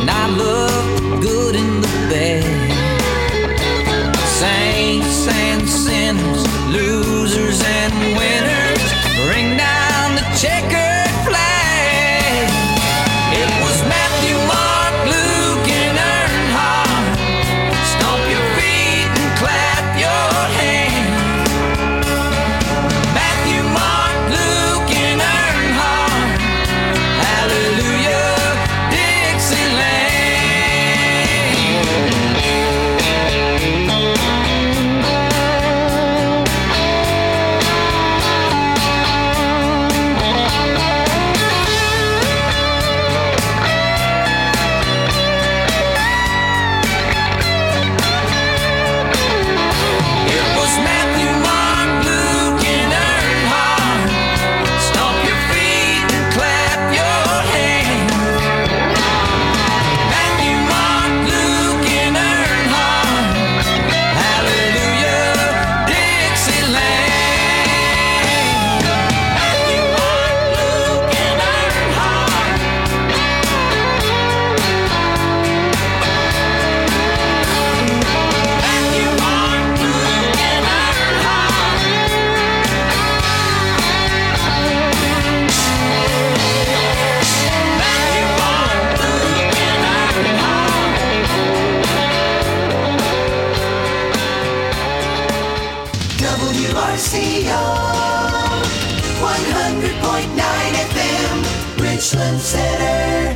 and I love good in the bad. Saints and sinners, losers and winners, bring down the checkered flag. It was Matthew, Mark, Luke, and Earnhardt. Stomp your feet and clap your hands. Matthew, Mark, Luke, and Earnhardt. Hallelujah, Dixieland. WRCO 100.9 FM, Richland Center.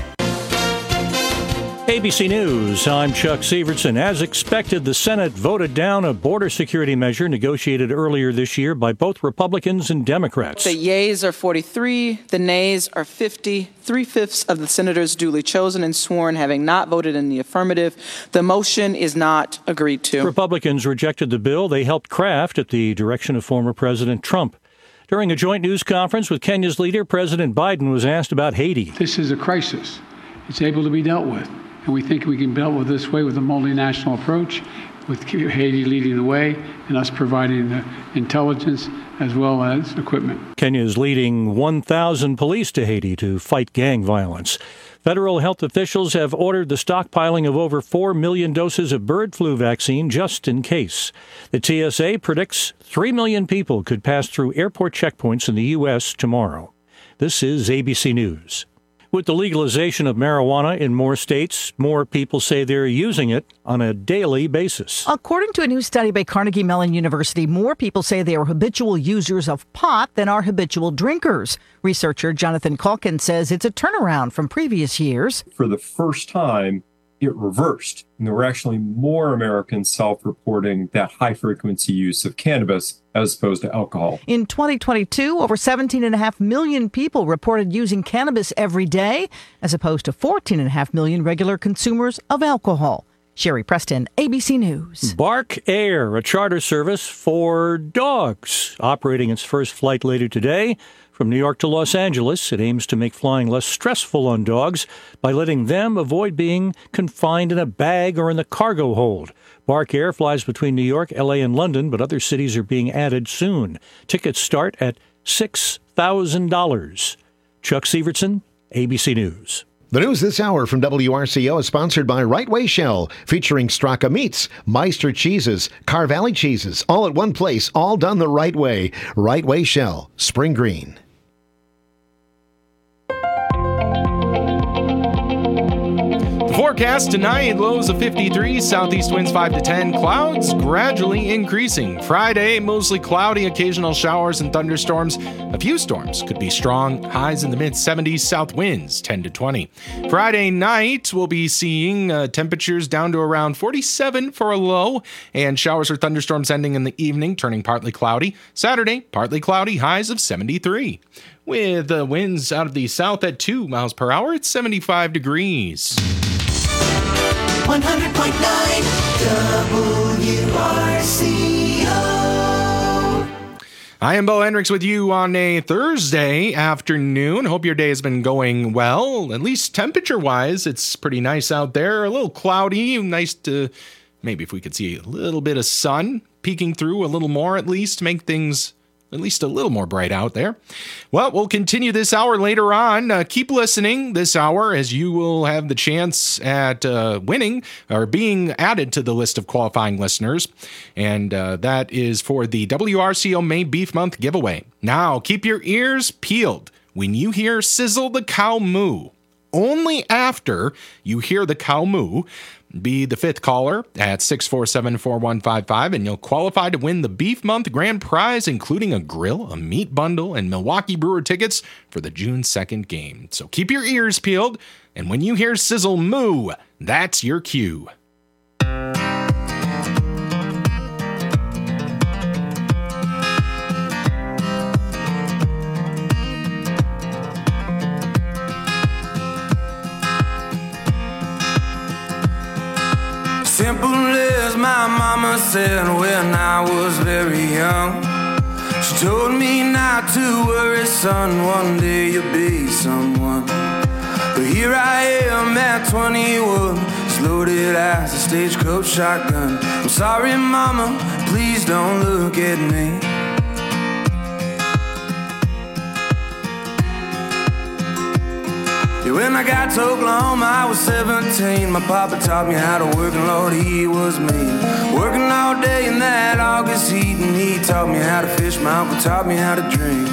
ABC News, I'm Chuck Severson. As expected, the Senate voted down a border security measure negotiated earlier this year by both Republicans and Democrats. The yeas are 43, the nays are 50. 3/5 of the senators duly chosen and sworn having not voted in the affirmative. The motion is not agreed to. Republicans rejected the bill they helped craft at the direction of former President Trump. During a joint news conference with Kenya's leader, President Biden was asked about Haiti. This is a crisis. It's able to be dealt with. And we think we can deal with this way with a multinational approach, with Haiti leading the way and us providing the intelligence as well as equipment. Kenya is leading 1,000 police to Haiti to fight gang violence. Federal health officials have ordered the stockpiling of over 4 million doses of bird flu vaccine just in case. The TSA predicts 3 million people could pass through airport checkpoints in the U.S. tomorrow. This is ABC News. With the legalization of marijuana in more states, more people say they're using it on a daily basis. According to a new study by Carnegie Mellon University, more people say they are habitual users of pot than are habitual drinkers. Researcher Jonathan Calkin says it's a turnaround from previous years. For the first time, it reversed. And there were actually more Americans self-reporting that high-frequency use of cannabis as opposed to alcohol. In 2022, over 17.5 million people reported using cannabis every day, as opposed to 14.5 million regular consumers of alcohol. Sherry Preston, ABC News. Bark Air, a charter service for dogs, operating its first flight later today. From New York to Los Angeles, it aims to make flying less stressful on dogs by letting them avoid being confined in a bag or in the cargo hold. Bark Air flies between New York, L.A., and London, but other cities are being added soon. Tickets start at $6,000. Chuck Severson, ABC News. The news this hour from WRCO is sponsored by Right Way Shell, featuring Straka Meats, Meister Cheeses, Car Valley Cheeses, all at one place, all done the right way. Right Way Shell, Spring Green. Forecast tonight, lows of 53, southeast winds 5 to 10, clouds gradually increasing. Friday, mostly cloudy, occasional showers and thunderstorms. A few storms could be strong, highs in the mid-70s, south winds 10 to 20. Friday night, we'll be seeing temperatures down to around 47 for a low, and showers or thunderstorms ending in the evening, turning partly cloudy. Saturday, partly cloudy, highs of 73. With winds out of the south at 2 miles per hour, it's 75 degrees. 100.9 WRCO. I am Bo Hendricks with you on a Thursday afternoon. Hope your day has been going well. At least temperature-wise, it's pretty nice out there. A little cloudy. Nice to, maybe if we could see a little bit of sun peeking through a little more at least, make things at least a little more bright out there. Well, we'll continue this hour later on. Keep listening this hour as you will have the chance at winning or being added to the list of qualifying listeners. And that is for the WRCO May Beef Month giveaway. Now, keep your ears peeled when you hear Sizzle the Cow Moo. Only after you hear the cow moo, be the fifth caller at 647-4155, and you'll qualify to win the Beef Month grand prize, including a grill, a meat bundle, and Milwaukee Brewer tickets for the June 2nd game. So keep your ears peeled, and when you hear Sizzle Moo, that's your cue. Simple as my mama said when I was very young. She told me not to worry, son, one day you'll be someone. But here I am at 21, as loaded as a stagecoach shotgun. I'm sorry, mama, please don't look at me. Yeah, when I got to Oklahoma, I was 17. My papa taught me how to work, and Lord, he was mean. Working all day in that August heat, and he taught me how to fish. My uncle taught me how to drink.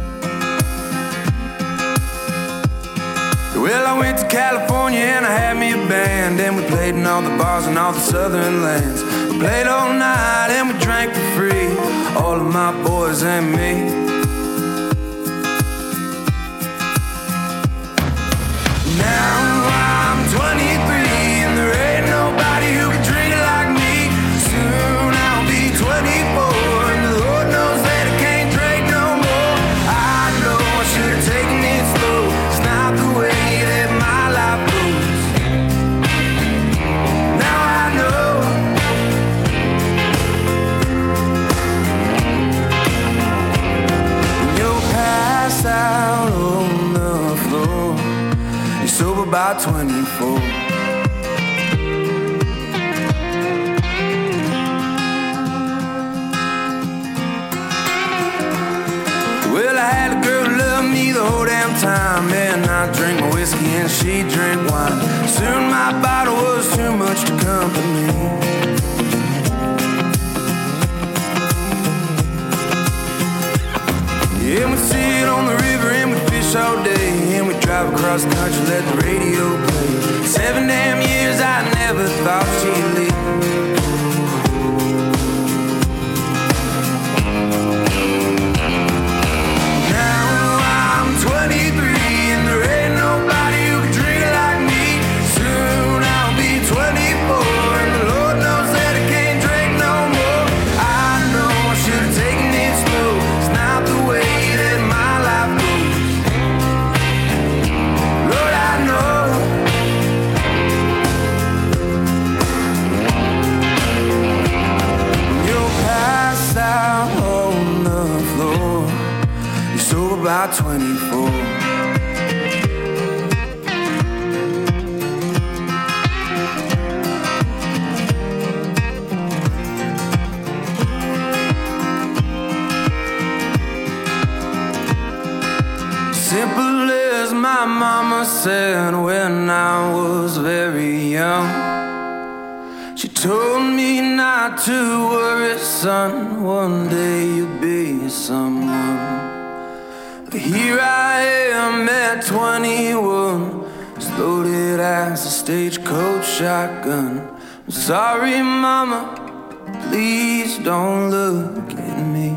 Well, I went to California and I had me a band, and we played in all the bars in all the southern lands. We played all night and we drank for free, all of my boys and me. Now I'm 23 and there ain't nobody who can drink it like me. Soon I'll be 24 and the Lord knows that I can't drink no more. I know I should have taken it slow. It's not the way that my life goes. Now I know. When you're passed out on the floor, sober by 24. Well, I had a girl who loved me the whole damn time, and I drank my whiskey and she drank wine. Soon my bottle was too much to company. Yeah, we sit on the river and we fish all day, and we drive across the country, let the radio play. 7 damn years I never thought she'd leave. Now I'm 23 and there ain't nobody who can drink like me. Soon I'll be 24 and the Lord knows that I can't drink no more. I know I should have taken it slow. It's not the way that my life goes. Lord, I know. You're passed out on the floor. You're sober by 24. Simple as my mama said when I was very young. She told me not to worry, son, one day you'll be someone. But here I am at 21, as loaded as a stagecoach shotgun. I'm sorry, mama, please don't look at me.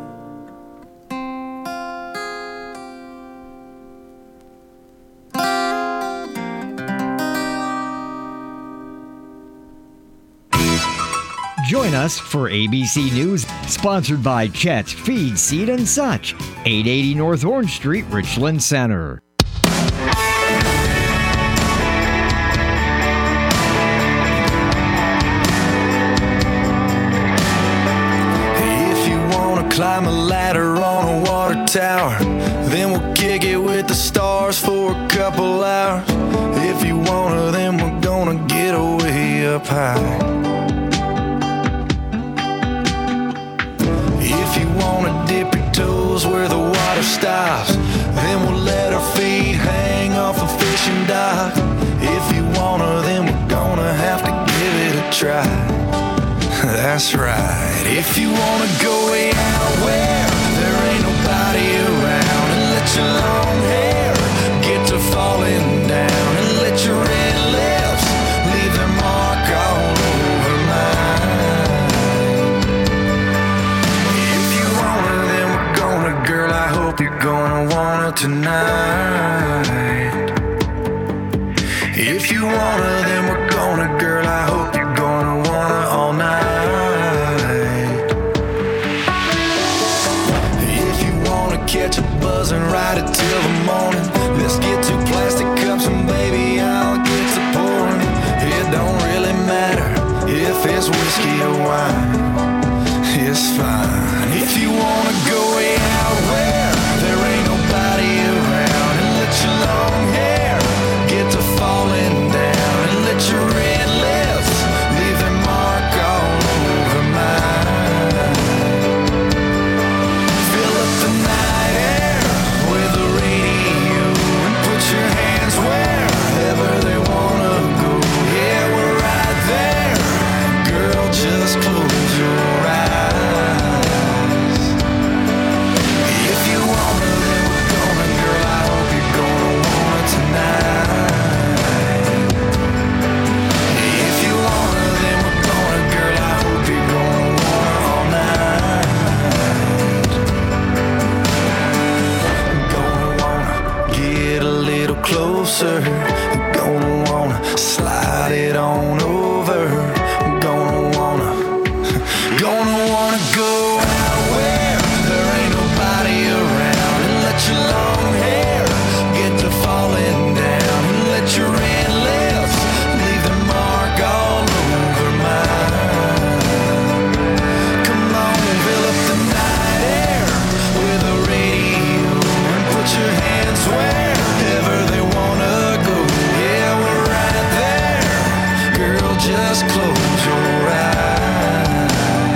Join us for ABC News, sponsored by Chet's Feed, Seed and Such, 880 North Orange Street, Richland Center. If you wanna climb a ladder on a water tower, then we'll kick it with the stars for a couple hours. If you wanna, then we're gonna get way up high. If you wanna dip your try. That's right. If you wanna go way out where there ain't nobody around, and let your long hair get to falling down, and let your red lips leave their mark all over mine. If you want her, then we're gonna, girl, I hope you're gonna want her tonight. If you want her, then we're gonna, girl, I hope you're gonna want her all night. If you wanna catch a buzz and ride it till the morning, let's get 2 plastic cups and baby, I'll get to pouring. It don't really matter if it's whiskey or wine, it's fine. If you wanna go way out where there ain't nobody around, and let your long hair get to falling down, and let your red lips leave their mark all over mine. Fill up the night air with the radio and put your hands wherever they wanna go. Yeah, we're right there. Girl, just close your eyes. If you want her, then we're gonna, girl, I hope you're gonna want her tonight. If you want her, then we're gonna, girl, I hope you're gonna want her all night. Gonna wanna get a little closer, gonna wanna slide it on over, gonna wanna go out where there ain't nobody around, and let your long hair get to falling down, and let your red lips leave the mark all over mine. Come on, fill up the night air with the radio and put your hands wherever they wanna go. Yeah, we're right there. Girl, just close your eyes.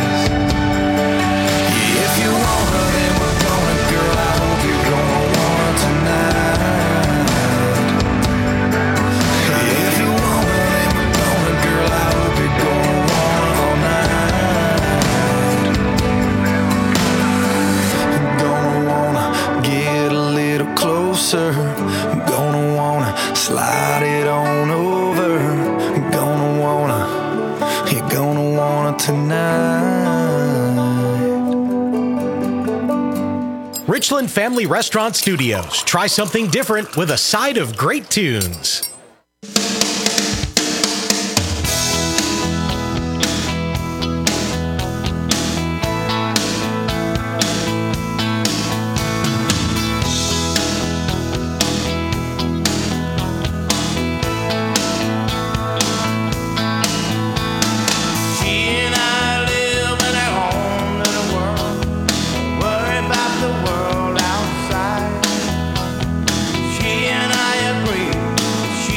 If you want her, then we're gonna, girl, I hope you're gonna want her tonight. If you want her, then we're gonna, girl, I hope you're gonna want her all night. Gonna wanna get a little closer, gonna wanna slide it on over, gonna wanna, you're gonna want her tonight. Richland Family Restaurant Studios. Try something different with a side of great tunes. She and I live in our own little world, worry about the world outside. She and I agree, she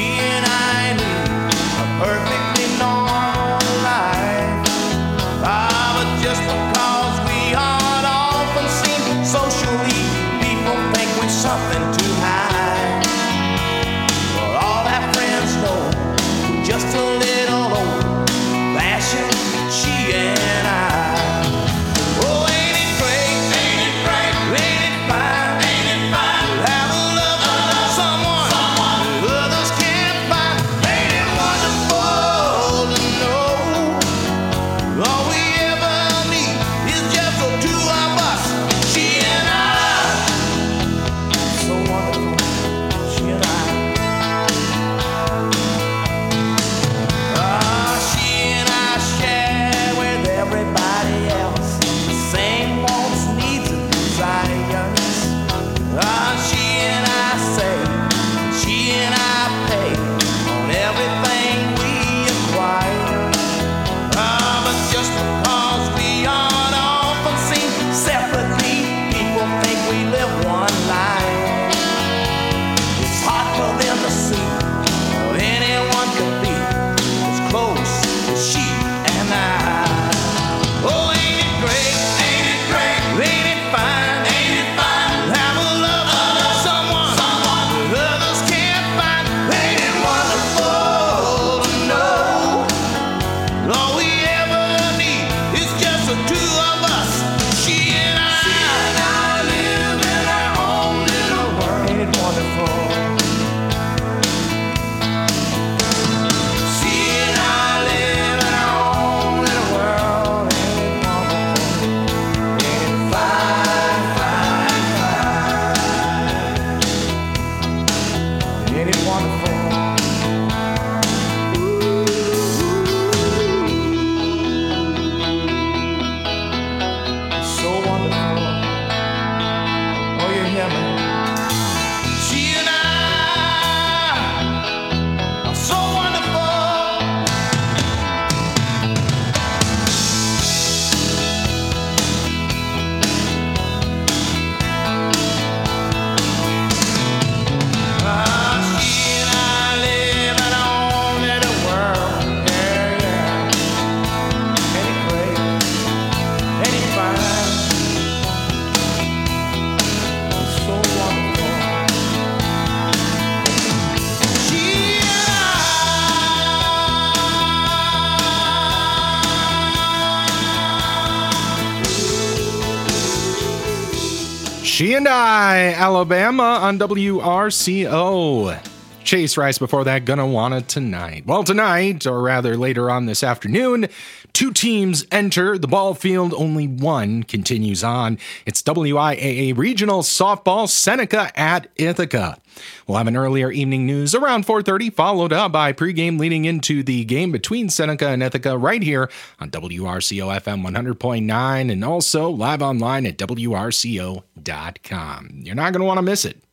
She and I, Alabama on WRCO. Chase Rice before that, Gonna Want It Tonight. Well, tonight, or rather later on this afternoon, 2 teams enter the ball field, only one continues on. It's WIAA Regional Softball, Seneca at Ithaca. We'll have an earlier evening news around 4:30, followed up by pregame leading into the game between Seneca and Ithaca right here on WRCO FM 100.9 and also live online at WRCO.com. You're not going to want to miss it.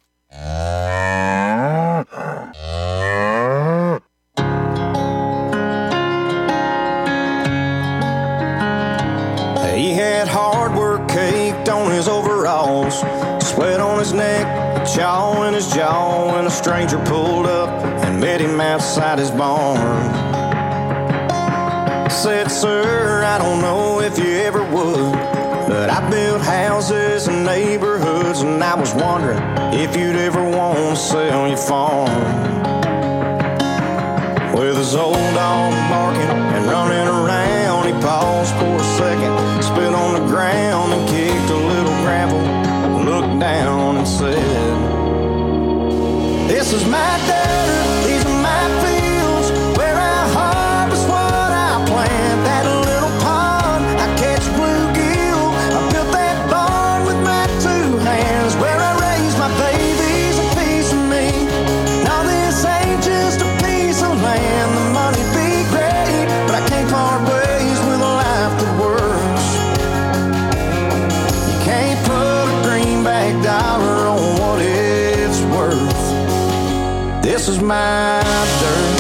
He had hard work caked on his overalls, sweat on his neck, a chaw in his jaw, when a stranger pulled up and met him outside his barn. Said, "Sir, I don't know if you ever would, but I built houses and neighborhoods, and I was wondering if you'd ever want to sell your farm." With his old dog barking and running around, he paused for a second, spit on the ground and kicked a little gravel, looked down and said, "This is my dirt, these are my fields, where I harvest what I plant. That little pond, I catch bluegill, I built that barn with my 2 hands, where I raise my babies, a piece of me. Now this ain't just a piece of land, the money be great, but I can't part ways with a life that works. You can't put a greenback dollar on what it's worth. This is my dirt."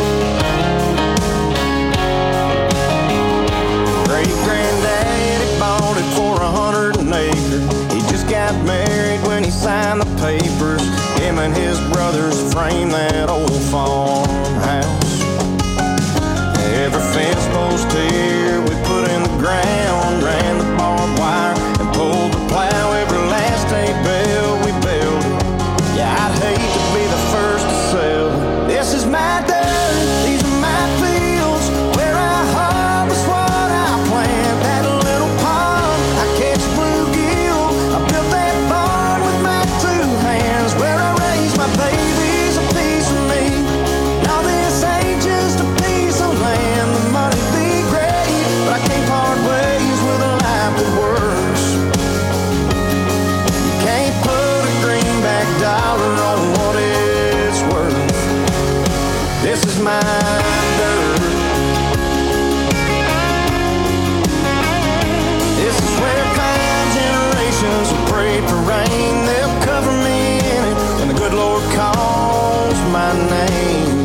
Great-granddaddy bought it for 100 an acre. He just got married when he signed the papers. Him and his brothers framed that old farmhouse. Every fence post here we put in the ground, ran the barbed wire and pulled the plow. Every last hay bale we built it. Yeah, I'd hate to be the first to sell it. This is my dirt, these are my fields, where I harvest what I plant. That little pond, I catch bluegill, I built that barn with my 2 hands, where I raise my babies, a piece of me. Now this ain't just a piece of land, the money be great, but I can't part ways with a life that works. You can't put a greenback dollar on what it's worth. This is my dirt. This is where 5 generations have prayed for rain. They'll cover me in it when the good Lord calls my name.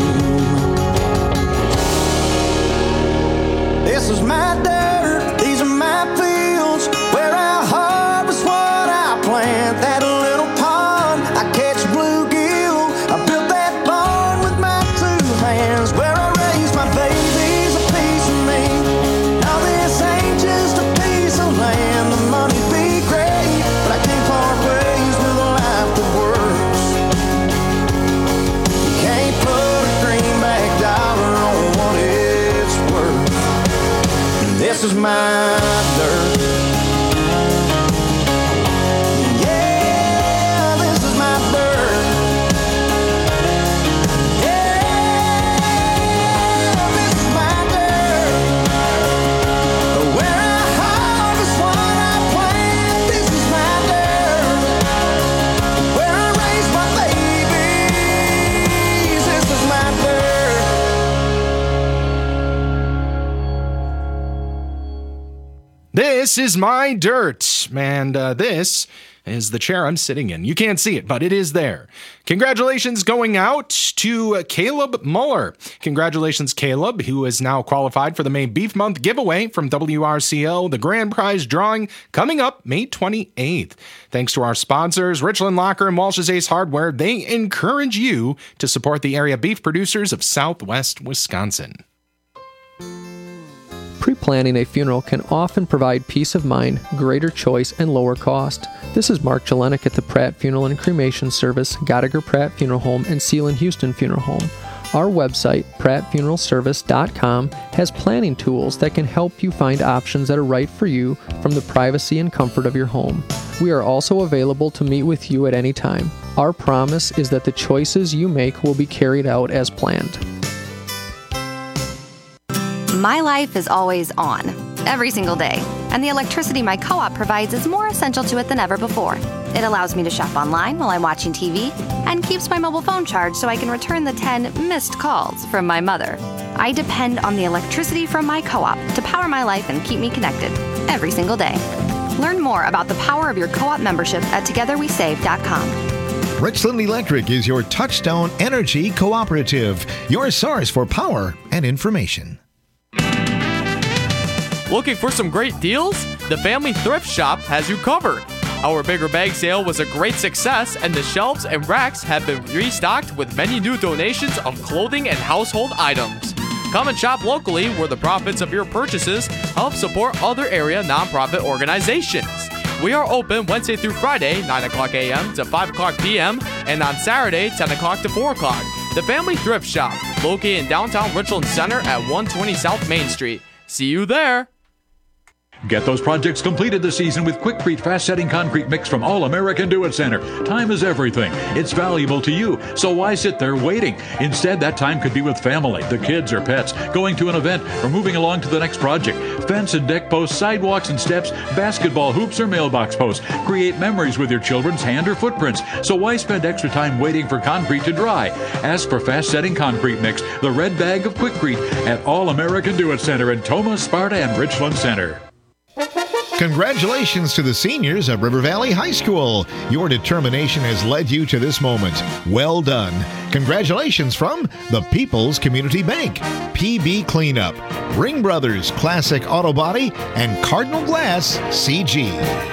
This is my dirt, these are my fields, where I harvest what I plant. That little pond, I catch bluegill, I built that barn with my 2 hands, where I raise my babies, a piece of me. Now this ain't just a piece of land, the money be great, but I can't part ways with a life that works. You can't put a greenback dollar on what it's worth. This is my dirt. Yeah, this is my dirt. Yeah, this is my dirt. Where I harvest what I plant. This is my dirt. Where I raise my babies. This is my dirt. This is my dirt, and this is the chair I'm sitting in. You can't see it, but it is there. Congratulations going out to Caleb Muller. Congratulations, Caleb, who is now qualified for the May Beef Month giveaway from WRCO, the grand prize drawing coming up May 28th. Thanks to our sponsors, Richland Locker and Walsh's Ace Hardware, they encourage you to support the area beef producers of Southwest Wisconsin. Pre-planning a funeral can often provide peace of mind, greater choice, and lower cost. This is Mark Jelenik at the Pratt Funeral and Cremation Service, Gotttiger Pratt Funeral Home, and Sealand Houston Funeral Home. Our website, prattfuneralservice.com, has planning tools that can help you find options that are right for you from the privacy and comfort of your home. We are also available to meet with you at any time. Our promise is that the choices you make will be carried out as planned. My life is always on, every single day, and the electricity my co-op provides is more essential to it than ever before. It allows me to shop online while I'm watching TV and keeps my mobile phone charged so I can return the 10 missed calls from my mother. I depend on the electricity from my co-op to power my life and keep me connected every single day. Learn more about the power of your co-op membership at togetherwesave.com. Richland Electric is your Touchstone Energy Cooperative, your source for power and information. Looking for some great deals? The Family Thrift Shop has you covered. Our bigger bag sale was a great success, and the shelves and racks have been restocked with many new donations of clothing and household items. Come and shop locally, where the profits of your purchases help support other area nonprofit organizations. We are open Wednesday through Friday, 9 o'clock a.m. to 5 o'clock p.m., and on Saturday, 10 o'clock to 4 o'clock. The Family Thrift Shop, located in downtown Richland Center at 120 South Main Street. See you there! Get those projects completed this season with Quikrete fast-setting concrete mix from All American Do-It Center. Time is everything. It's valuable to you, so why sit there waiting? Instead, that time could be with family, the kids or pets, going to an event, or moving along to the next project. Fence and deck posts, sidewalks and steps, basketball hoops or mailbox posts. Create memories with your children's hand or footprints. So why spend extra time waiting for concrete to dry? Ask for fast-setting concrete mix, the red bag of Quikrete, at All American Do-It Center in Tomah, Sparta, and Richland Center. Congratulations to the seniors at River Valley High School. Your determination has led you to this moment. Well done. Congratulations from the People's Community Bank, PB Cleanup, Ring Brothers Classic Auto Body, and Cardinal Glass CG.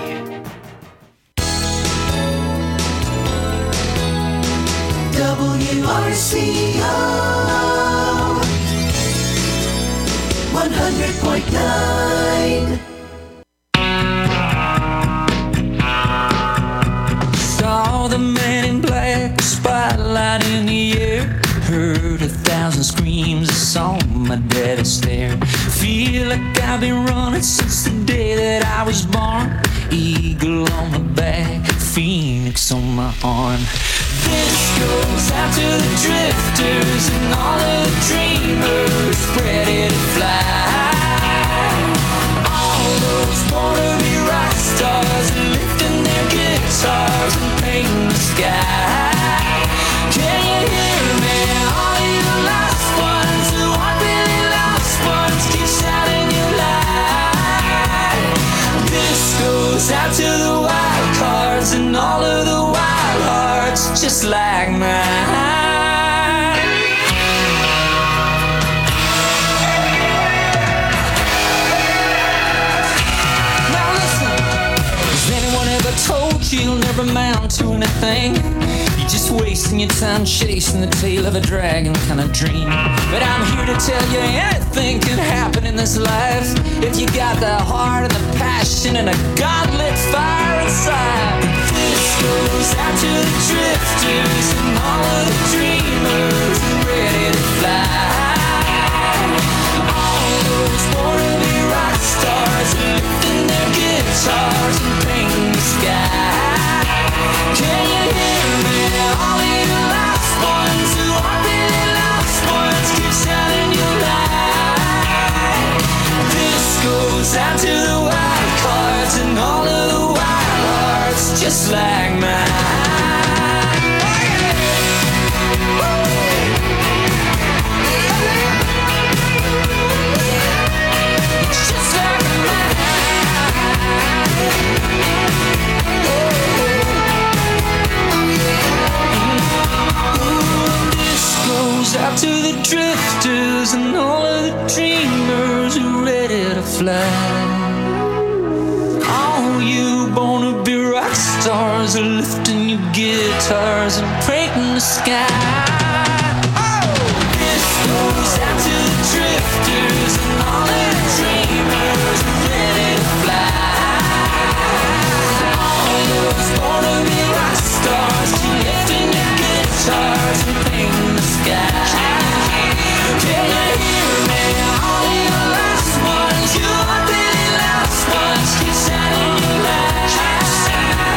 WRCO 100.9. Saw the man in black, spotlight in the air. Heard 1,000 screams, saw my daddy stare. Feel like I've been running since the day that I was born. Eagle on my back, phoenix on my arm. This goes out to the drifters and all of the dreamers ready to fly. All those wannabe rock stars lifting their guitars and painting the sky. Can you hear me? All you lost ones who aren't really lost ones, keep shouting your light. This goes out to the wild cards and all of the wild hearts just like mine. Now listen, has anyone ever told you you'll never amount to anything? You're just wasting your time chasing the tail of a dragon kind of dream. But I'm here to tell you anything can happen in this life if you got the heart and the passion and a godlit fire inside. This goes out to the drifters and all of the dreamers ready to fly. All those wannabe rock stars lifting their guitars and painting the sky. Can you hear me? All you lost ones who aren't really lost ones, keep shining your light. This goes out to the wild cards and all of the wild hearts just like mine. Just like mine. This goes out to the drifters and all of the dreamers who are ready to fly. All you wanna-be rock stars are lifting your guitars and painting the sky. This goes out to the drifters and all of the dreamers who are ready to fly. All those wanna-be rock stars keep lifting your guitars and painting the sky. Can you hear me? All you lost ones, you are really lost ones, keep shining your light.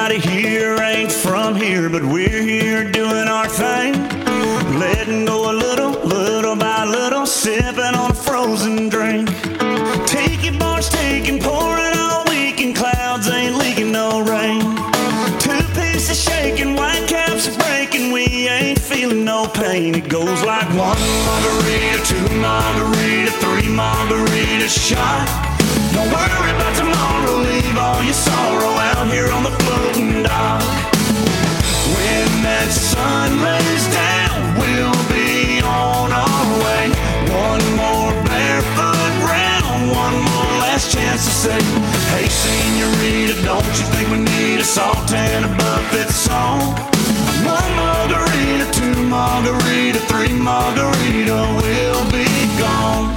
Nobody here ain't from here, but we're here doing our thing. Letting go a little by little, sipping on a frozen drink. Tiki bars taking, pouring all weekend, clouds ain't leaking no rain. Two pieces shaking, white caps are breaking, we ain't feeling no pain. It goes like one margarita, two margarita, three margarita shot. Don't worry about tomorrow, leave all your sorrow out here on the floating dock. When that sun lays down, we'll be on our way. One more barefoot round, one more last chance to say, hey senorita, don't you think we need a salt and a buffet song? One margarita, two margarita, three margarita, we'll be gone.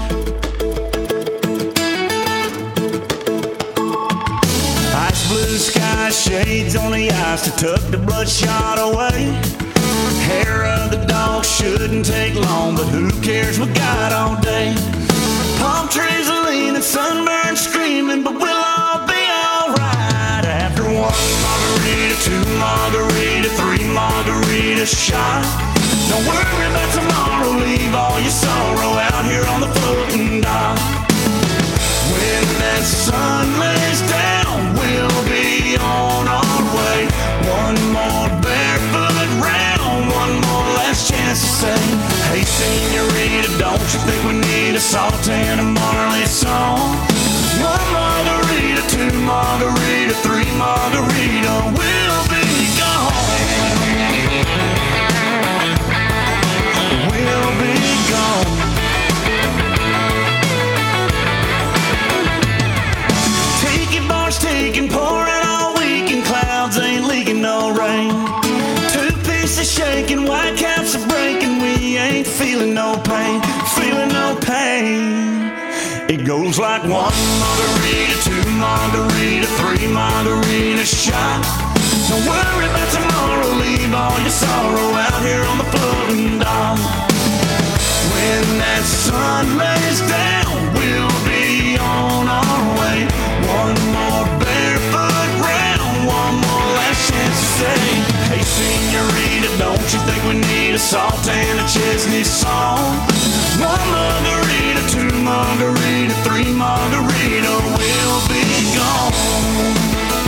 Blue sky shades on the ice to tuck the bloodshot away. Hair of the dog shouldn't take long, but who cares, we got all day. Palm trees are leaning, sunburned screaming, but we'll all be alright. After one margarita, two margarita, three margarita shot. Don't worry about tomorrow, leave all your sorrow out here on the floating dock. When that sun lays down, we'll be on our way. One more barefoot round, one more last chance to say, hey senorita, don't you think we need a salt and a Marley song? One margarita, two margarita, three margarita, we'll be gone. We'll be gone. Taking, pouring all weekend, clouds ain't leaking no rain. Two pieces shaking, white caps are breaking, we ain't feeling no pain, feeling no pain. It goes like one margarita, two margarita, three margarita shot. Don't worry about tomorrow, leave all your sorrow out here on the floating dock. When that sun lays down, we'll be on our way. One more barefoot round, one more last chance to say, hey senorita, don't you think we need a salt and a Chesney song? One margarita, two margarita, three margarita, we'll be gone.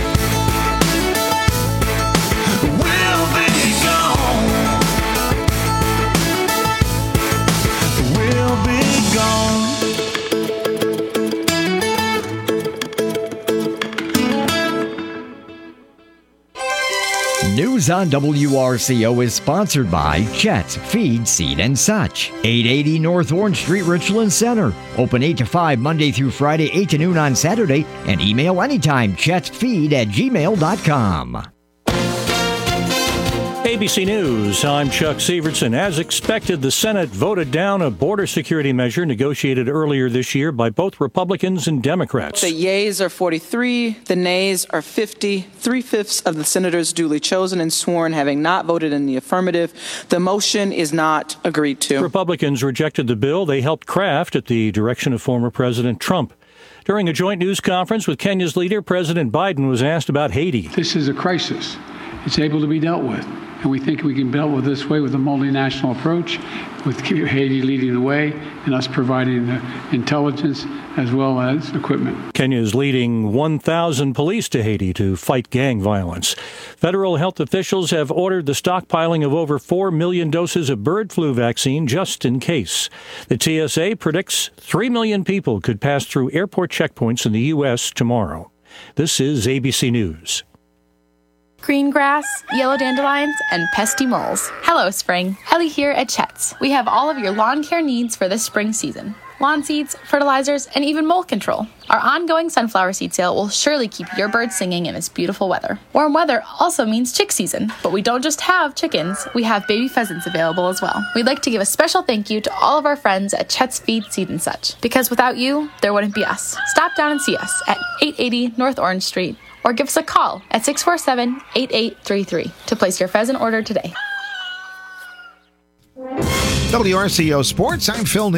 We'll be gone. We'll be gone. News on WRCO is sponsored by Chet's Feed, Seed, and Such. 880 North Orange Street, Richland Center. Open 8 to 5 Monday through Friday, 8 to noon on Saturday. And email anytime, chetsfeed@gmail.com. ABC News, I'm Chuck Severson. As expected, the Senate voted down a border security measure negotiated earlier this year by both Republicans and Democrats. The yeas are 43, the nays are 50. 3/5 of the senators duly chosen and sworn having not voted in the affirmative. The motion is not agreed to. Republicans rejected the bill they helped craft at the direction of former President Trump. During a joint news conference with Kenya's leader, President Biden was asked about Haiti. This is a crisis. It's able to be dealt with. And we think we can deal with this way with a multinational approach, with Haiti leading the way and us providing the intelligence as well as equipment. Kenya is leading 1,000 police to Haiti to fight gang violence. Federal health officials have ordered the stockpiling of over 4 million doses of bird flu vaccine just in case. The TSA predicts 3 million people could pass through airport checkpoints in the U.S. tomorrow. This is ABC News. Green grass, yellow dandelions, and pesky moles. Hello, spring. Ellie here at Chet's. We have all of your lawn care needs for this spring season. Lawn seeds, fertilizers, and even mold control. Our ongoing sunflower seed sale will surely keep your birds singing in this beautiful weather. Warm weather also means chick season, but we don't just have chickens, we have baby pheasants available as well. We'd like to give a special thank you to all of our friends at Chet's Feed, Seed, and Such, because without you, there wouldn't be us. Stop down and see us at 880 North Orange Street, or give us a call at 647-8833 to place your pheasant order today. WRCO Sports, I'm Phil Nee.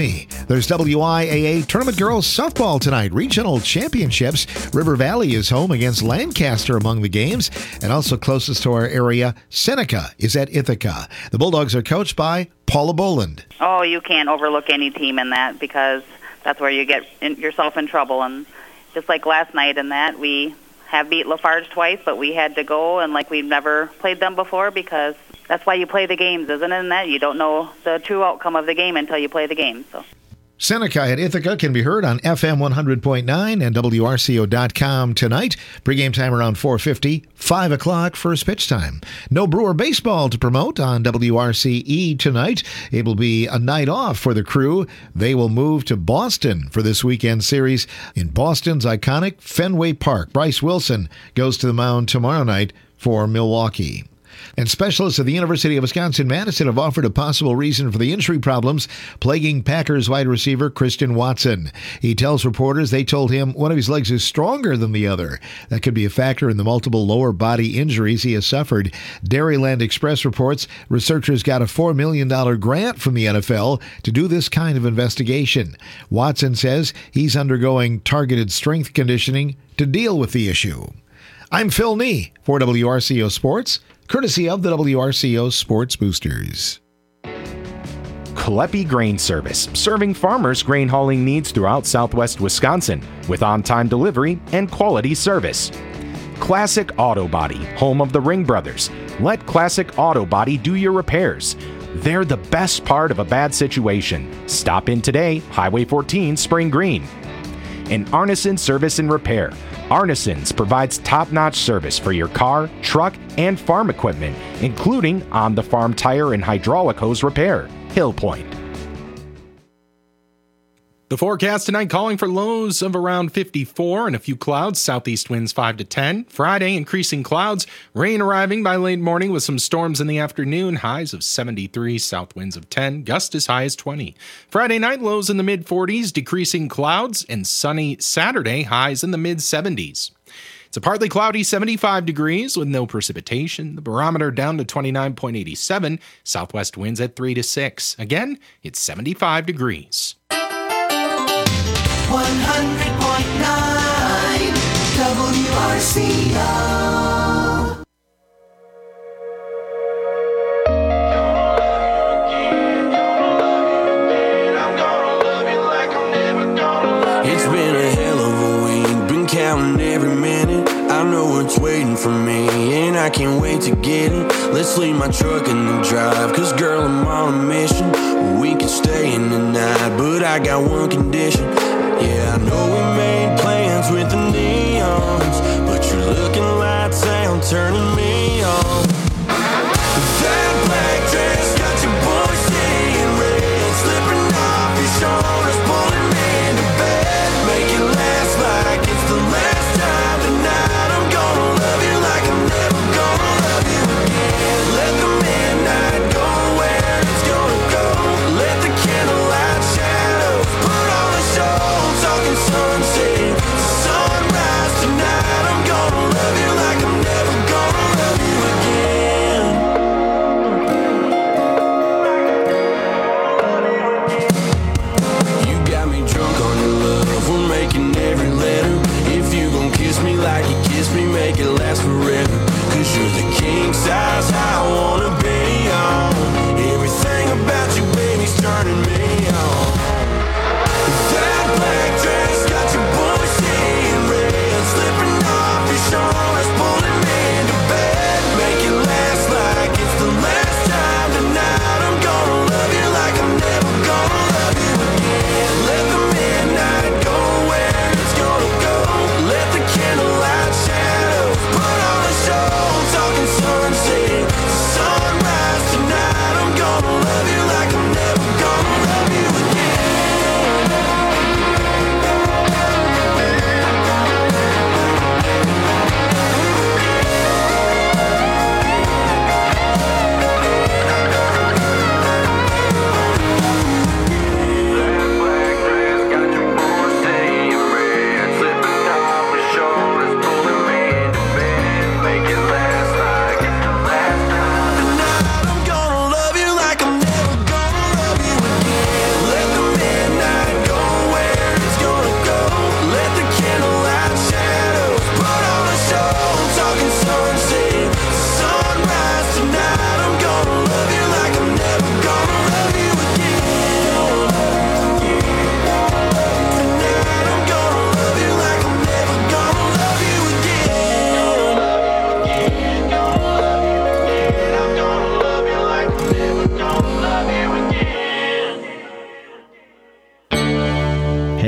There's WIAA Tournament Girls Softball tonight. Regional Championships. River Valley is home against Lancaster among the games. And also closest to our area, Seneca is at Ithaca. The Bulldogs are coached by Paula Boland. Oh, you can't overlook any team in that because that's where you get yourself in trouble. And just like last night in that, we have beat Lafarge twice, but we had to go and like we've never played them before because that's why you play the games, isn't it? In that you don't know the true outcome of the game until you play the game. So. Seneca at Ithaca can be heard on FM 100.9 and WRCO.com tonight. Pre-game time around 4:50, 5 o'clock first pitch time. No Brewer baseball to promote on WRCE tonight. It will be a night off for the crew. They will move to Boston for this weekend series in Boston's iconic Fenway Park. Bryce Wilson goes to the mound tomorrow night for Milwaukee. And specialists at the University of Wisconsin-Madison have offered a possible reason for the injury problems plaguing Packers wide receiver Christian Watson. He tells reporters they told him one of his legs is stronger than the other. That could be a factor in the multiple lower body injuries he has suffered. Dairyland Express reports researchers got a $4 million grant from the NFL to do this kind of investigation. Watson says he's undergoing targeted strength conditioning to deal with the issue. I'm Phil Nee for WRCO Sports, courtesy of the WRCO Sports Boosters. Kaleppi Grain Service, serving farmers' grain hauling needs throughout southwest Wisconsin with on-time delivery and quality service. Classic Auto Body, home of the Ring Brothers. Let Classic Auto Body do your repairs. They're the best part of a bad situation. Stop in today, Highway 14, Spring Green. And Arneson Service and Repair. Arneson's provides top-notch service for your car, truck, and farm equipment, including on-the-farm tire and hydraulic hose repair. Hill Point. The forecast tonight calling for lows of around 54 and a few clouds, southeast winds 5 to 10. Friday, increasing clouds, rain arriving by late morning with some storms in the afternoon, highs of 73, south winds of 10, gusts as high as 20. Friday night, lows in the mid-40s, decreasing clouds, and sunny Saturday, highs in the mid-70s. It's a partly cloudy 75 degrees with no precipitation. The barometer down to 29.87, southwest winds at 3 to 6. Again, it's 75 degrees. 100.9 WRCO. It's been a hell of a week, been counting every minute. I know it's waiting for me, and I can't wait to get it. Let's leave my truck in the drive, cause girl, I'm on a mission. We can stay in the night, but I got one condition. Yeah, I know we made plans with the neons, but your looking lights out turning me on. That black dress got your boy seeing red, slipping off your shoulders, pulling me into bed. Make it last like it's the last time tonight. I'm gonna love you like I'm never gonna love you again. Let the midnight go where it's gonna go. Let the candlelight shadows put on the show. Talking sunset, sunrise tonight. I'm gonna love you like I'm never gonna love you again. You got me drunk on your love. We're making every letter. If you gon' kiss me like you kiss me, make it last forever. Cause you're the king size I wanna be on. Everything about you, baby's turning me on. That black dress got your boy seeing red, slipping off your shoulders, pulling me into bed. Make it last like it's the last time tonight. I'm gonna love you like I'm never gonna love you again. Let the midnight go where it's gonna go. Let the candlelight shadows put on a show. Talking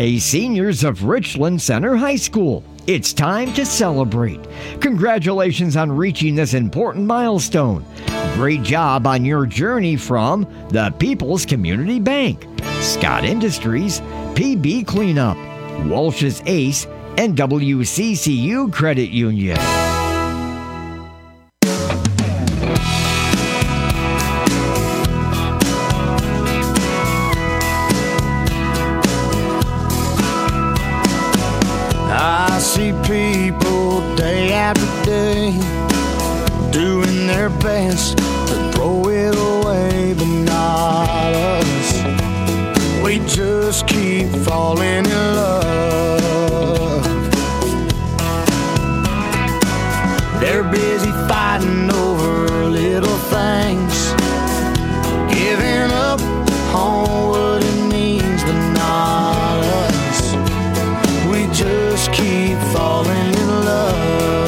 Hey, seniors of Richland Center High School, it's time to celebrate. Congratulations on reaching this important milestone. Great job on your journey from the People's Community Bank, Scott Industries, PB Cleanup, Walsh's Ace, and WCCU Credit Union. I see people day after day doing their best to throw it away, but not us. We just keep falling in love. They're busy fighting over little things, giving up on what it means, but not us. We just keep falling in love.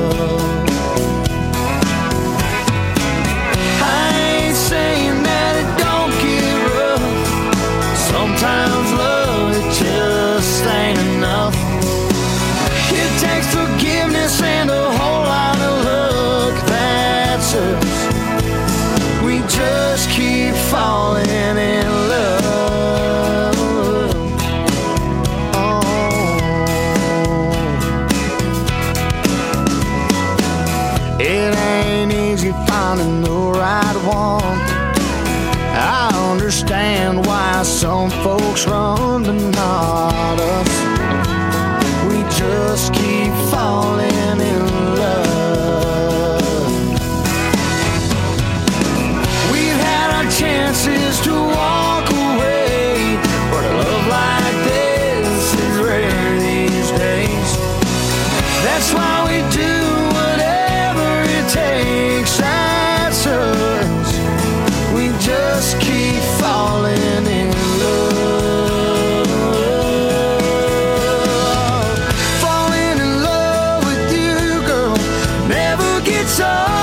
I ain't saying that it don't get rough. Sometimes love, it just ain't enough. It takes forgiveness and a whole lot of luck. That's us. We just keep falling in love. It ain't easy finding the right one. I understand why some folks run, but not us. We just keep falling in love. We've had our chances to walk away, but a love like this is rare these days. That's why we do takes. That's us. We just keep falling in love. Falling in love with you, girl, never gets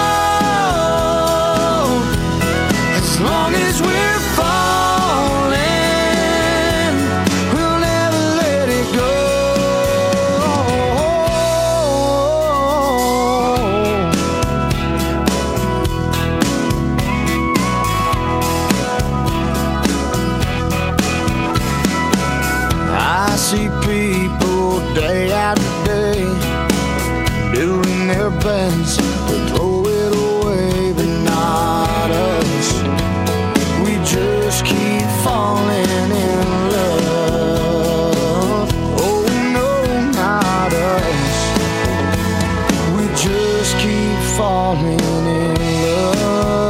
old. As long as we're falling, we'll never let it go. I see people day after day doing their best to throw it away, but not us. We just keep falling in love. Oh no, not us. We just keep falling in love.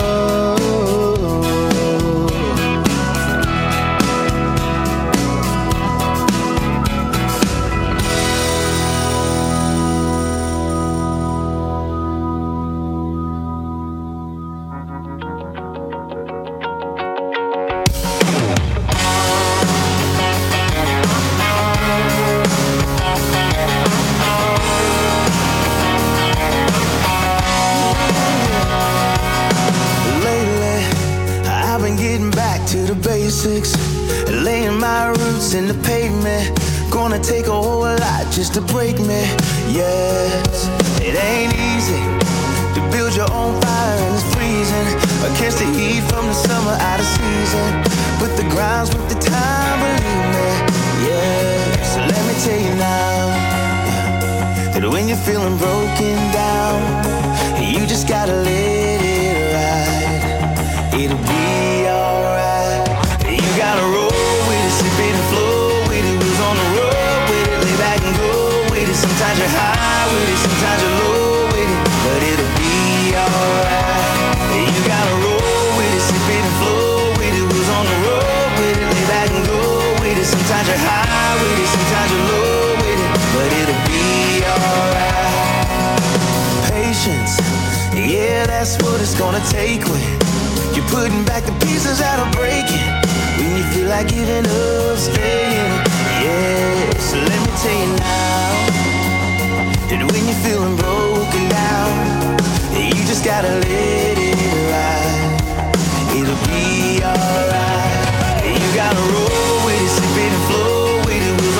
Laying my roots in the pavement. Gonna take a whole lot just to break me. Yes, it ain't easy to build your own fire and it's freezing against the heat from the summer out of season. But the ground's with the time, believe me. Yeah, so let me tell you now that when you're feeling broken down, you just gotta let it ride. It'll be alright. You gotta roll with it, sip it and flow with it. Wheels on the road with it, lay back and go with it. Sometimes you're high with it, sometimes you're low with it, but it'll be alright. You gotta roll with it, sip it and flow with it. Wheels on the road with it, lay back and go with it. Sometimes you're high with it, sometimes you're low with it, but it'll be alright. Patience, yeah, that's what it's gonna take when you're putting back the pieces that are breaking. When you feel like giving up, staying. Yeah, so let me tell you now that when you're feeling broken down, you just gotta let it ride. It'll be alright. You gotta roll with it, sip it and flow with it.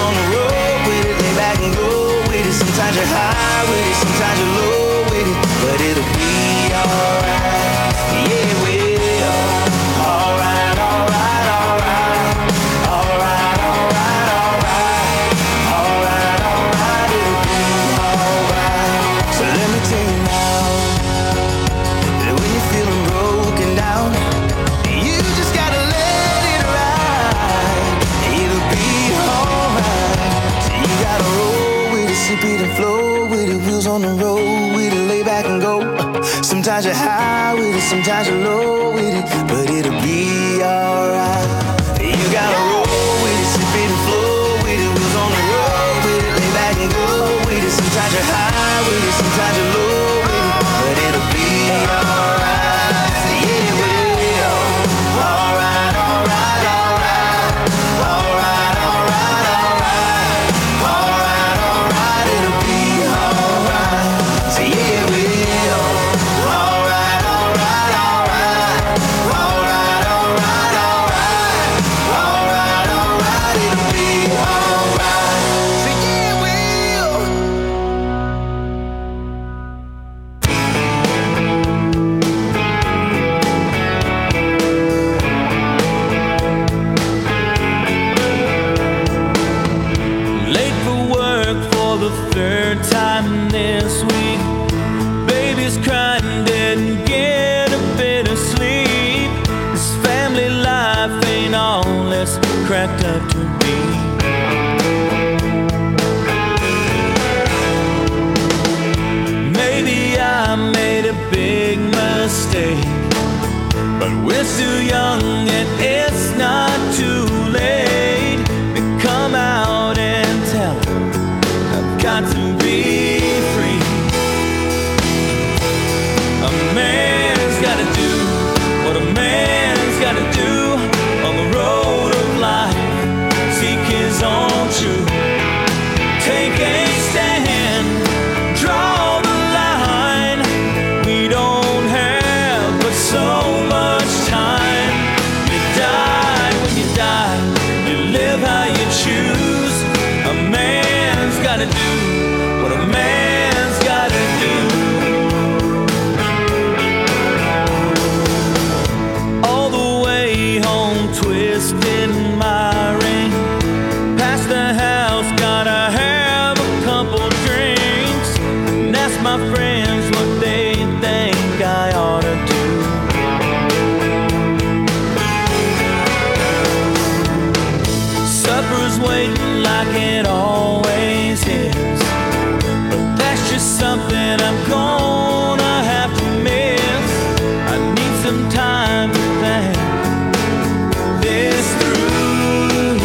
you're high with it, sometimes you're low with it, but it'll be alright. Yeah, it will. Alright, alright, alright. Alright, alright, alright. Alright, alright, it'll be alright. So let me tell you now, that when you're feeling broken down, you just gotta let it ride. It'll be alright. So you gotta roll with it, sip it and flow with it. Wheels on the road with it, lay back and go. Sometimes you're high with it, sometimes you're low with it, but it'll be alright. You gotta roll with it, sip it and flow with it. Wheels on the road with it, lay back and go with it. Sometimes you're high with it, sometimes you're low with it, but it'll be alright. Yeah, it will. Alright, alright, alright. Alright, alright, alright. Alright, alright, it'll be alright. So yeah, it will. Alright, alright, alright. Alright, alright, alright. Alright, alright, it'll be alright. So yeah, it will. Late for work for the third time this week. Baby's crying, didn't get a bit of sleep. This family life ain't all it's cracked up to be. Maybe I made a big mistake, but we're still young and it's not too late to come out and tell her I've got to be free. A man's gotta do what a man's gotta do on the road of life. Seek his own truth. Take a stand. Draw the line. We don't have but so much time. You die when you die. You live how you choose. A man's gotta do what a man's gotta do. All the way home, twisting my ring. Past the house, gotta have a couple drinks. And ask my friends what they think I ought to do. Supper's waiting like it always is, but that's just something I'm gonna have to miss. I need some time to think this through.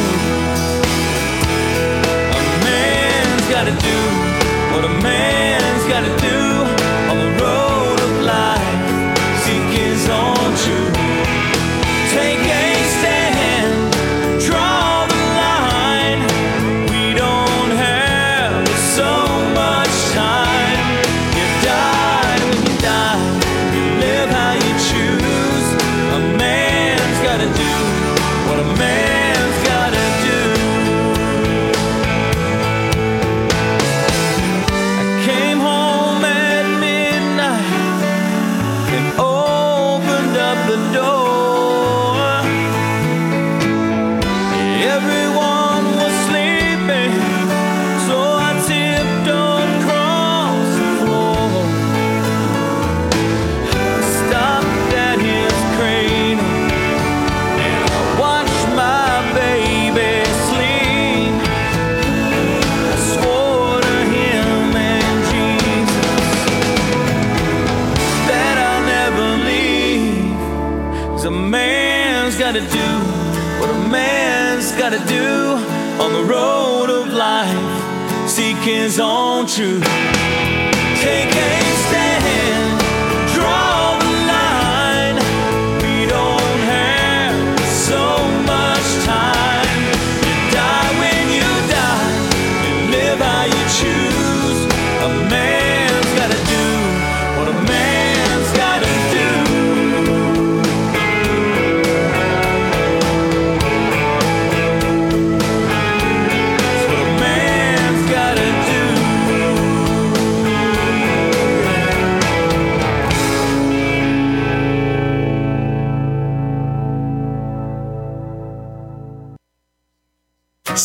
A man's gotta do what a man's gotta do on the road of life. Seek his own truth. Take a stand. Draw the line. We don't have so much time. You die when you die. You live how you choose. A man's gotta do what a man's gotta do. I came home at midnight and opened up the door. Everyone was sleeping, so I tiptoed across the floor. Stopped at his cradle and I watched my baby sleep. I swore to him and Jesus that I'll never leave. 'Cause a man's gotta do what a man's gotta do on the road of life. Seek his own truth. Take a stand. Draw the line. We don't have so much time. You die when you die. You live how you choose. A man's gotta do what a man's gotta do. That's what a man's gotta do.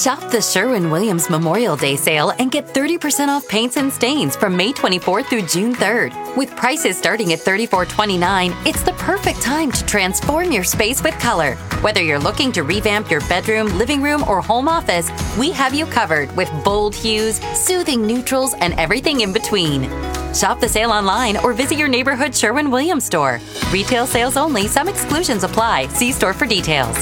Shop the Sherwin-Williams Memorial Day sale and get 30% off paints and stains from May 24th through June 3rd. With prices starting at $34.29, it's the perfect time to transform your space with color. Whether you're looking to revamp your bedroom, living room, or home office, we have you covered with bold hues, soothing neutrals, and everything in between. Shop the sale online or visit your neighborhood Sherwin-Williams store. Retail sales only. Some exclusions apply. See store for details.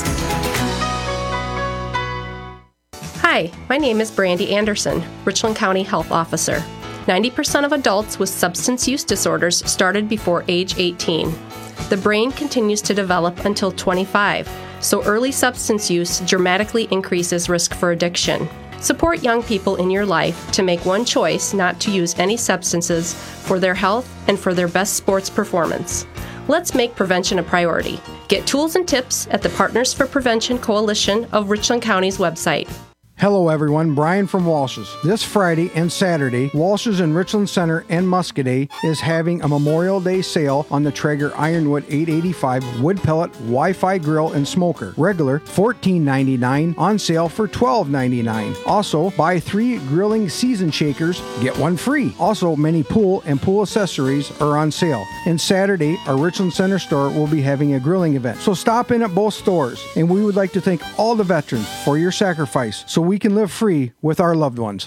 Hi, my name is Brandy Anderson, Richland County Health Officer. 90% of adults with substance use disorders started before age 18. The brain continues to develop until 25, so early substance use dramatically increases risk for addiction. Support young people in your life to make one choice not to use any substances for their health and for their best sports performance. Let's make prevention a priority. Get tools and tips at the Partners for Prevention Coalition of Richland County's website. Hello everyone, Brian from Walsh's. This Friday and Saturday, Walsh's in Richland Center and Muscoda is having a Memorial Day sale on the Traeger Ironwood 885 wood pellet Wi-Fi grill and smoker. Regular $14.99, on sale for $12.99. Also, buy 3 grilling season shakers, get 1 free. Also, many pool and pool accessories are on sale. And Saturday, our Richland Center store will be having a grilling event. So stop in at both stores, and we would like to thank all the veterans for your sacrifice so we can live free with our loved ones.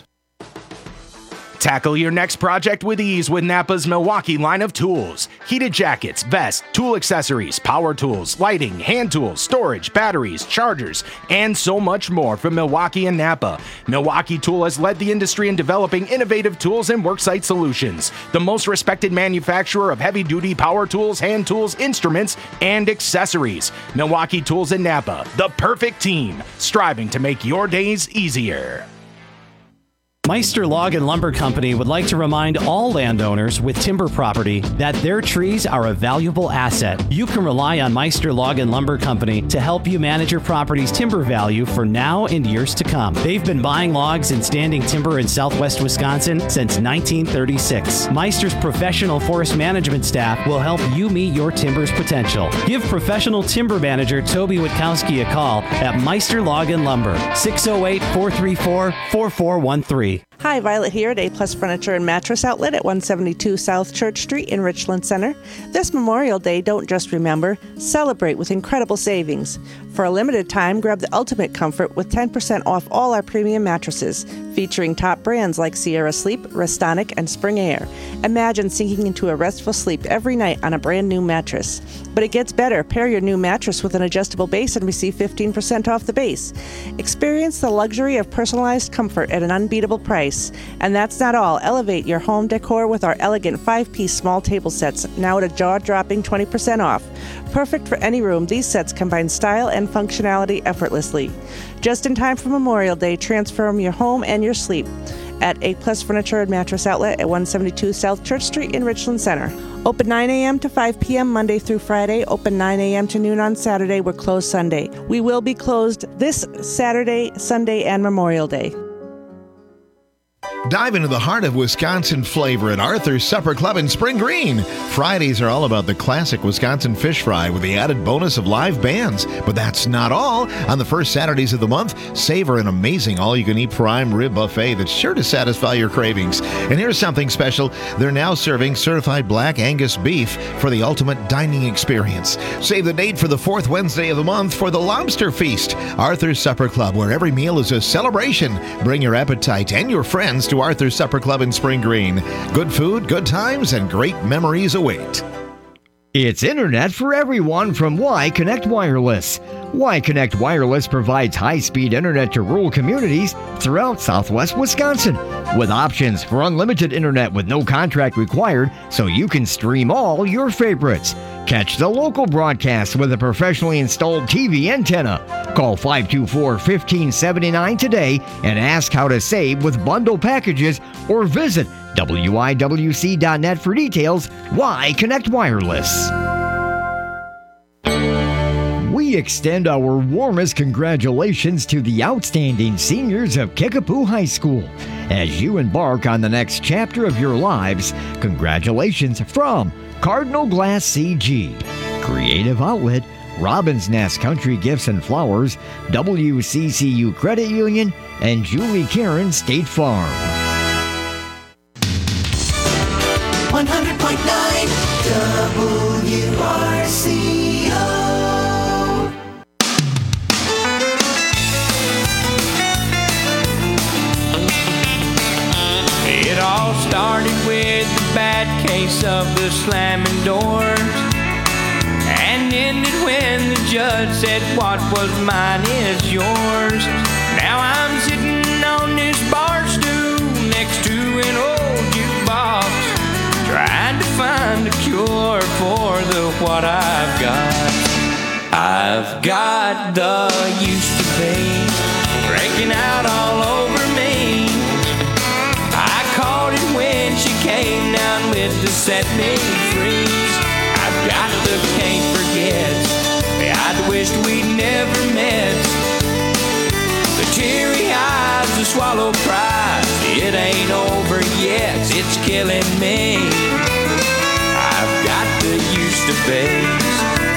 Tackle your next project with ease with Napa's Milwaukee line of tools. Heated jackets, vests, tool accessories, power tools, lighting, hand tools, storage, batteries, chargers, and so much more from Milwaukee and Napa. Milwaukee Tool has led the industry in developing innovative tools and worksite solutions. The most respected manufacturer of heavy-duty power tools, hand tools, instruments, and accessories. Milwaukee Tools and Napa, the perfect team, striving to make your days easier. Meister Log and Lumber Company would like to remind all landowners with timber property that their trees are a valuable asset. You can rely on Meister Log and Lumber Company to help you manage your property's timber value for now and years to come. They've been buying logs and standing timber in southwest Wisconsin since 1936. Meister's professional forest management staff will help you meet your timber's potential. Give professional timber manager Toby Witkowski a call at Meister Log and Lumber, 608-434-4413. Hi, Violet here at A-Plus Furniture and Mattress Outlet at 172 South Church Street in Richland Center. This Memorial Day, don't just remember, celebrate with incredible savings. For a limited time, grab the ultimate comfort with 10% off all our premium mattresses, featuring top brands like Sierra Sleep, Restonic, and Spring Air. Imagine sinking into a restful sleep every night on a brand new mattress. But it gets better. Pair your new mattress with an adjustable base and receive 15% off the base. Experience the luxury of personalized comfort at an unbeatable price. And that's not all. Elevate your home decor with our elegant 5-piece small table sets, now at a jaw-dropping 20% off. Perfect for any room, these sets combine style and functionality effortlessly. Just in time for Memorial Day, transform your home and your sleep at A-Plus Furniture and Mattress Outlet at 172 South Church Street in Richland Center. Open 9 a.m. to 5 p.m. Monday through Friday. Open 9 a.m. to noon on Saturday. We're closed Sunday. We will be closed this Saturday, Sunday, and Memorial Day. Dive into the heart of Wisconsin flavor at Arthur's Supper Club in Spring Green. Fridays are all about the classic Wisconsin fish fry with the added bonus of live bands. But that's not all. On the first Saturdays of the month, savor an amazing all-you-can-eat prime rib buffet that's sure to satisfy your cravings. And here's something special. They're now serving certified black Angus beef for the ultimate dining experience. Save the date for the fourth Wednesday of the month for the Lobster Feast. Arthur's Supper Club, where every meal is a celebration. Bring your appetite and your friends to Arthur's Supper Club in Spring Green. Good food, good times, and great memories await. It's internet for everyone from Y Connect Wireless. Y Connect Wireless provides high-speed internet to rural communities throughout southwest Wisconsin, with options for unlimited internet with no contract required, so you can stream all your favorites. Catch the local broadcast with a professionally installed TV antenna. Call 524-1579 today and ask how to save with bundle packages, or visit WIWC.net for details. Y Connect Wireless. We extend our warmest congratulations to the outstanding seniors of Kickapoo High School. As you embark on the next chapter of your lives, congratulations from Cardinal Glass CG, creative outlet Robin's Nest Country Gifts and Flowers, WCCU Credit Union, and Julie Karen State Farm. 100.9 WRCO. It all started with the bad case of the slamming doors, and ended when the judge said what was mine is yours. Now I'm sitting on this bar stool next to an old jukebox, trying to find a cure for the what I've got. I've got the used to be breaking out all over me. I caught it when she came down with to set me free. I've got the can't forget, I'd wished we'd never met. The teary eyes, the swallow pride, it ain't over yet, it's killing me. I've got the used to be.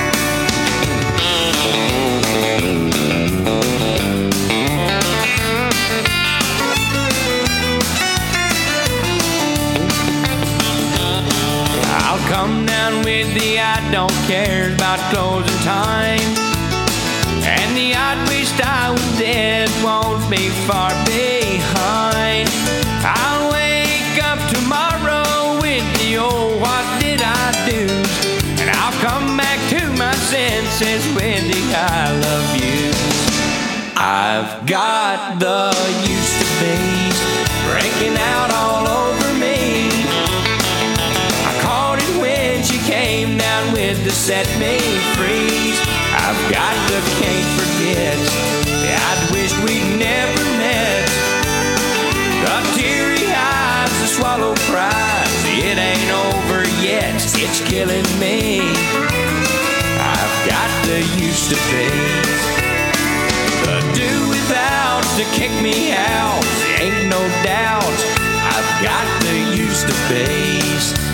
I'll come down with the I don't care about closing time, and the I wished I was dead won't be far behind. I'll wake up tomorrow with the old what did I do, and I'll come back to my senses with the I love you. I've got the used to be breaking out all over me. I caught it when she came down with to set me free. I've got the can't forget, I'd wished we'd never met. The teary eyes, the swallow pride, it ain't over yet, it's killing me. I've got the used to be. The do without to kick me out, ain't no doubt. I've got the used to be.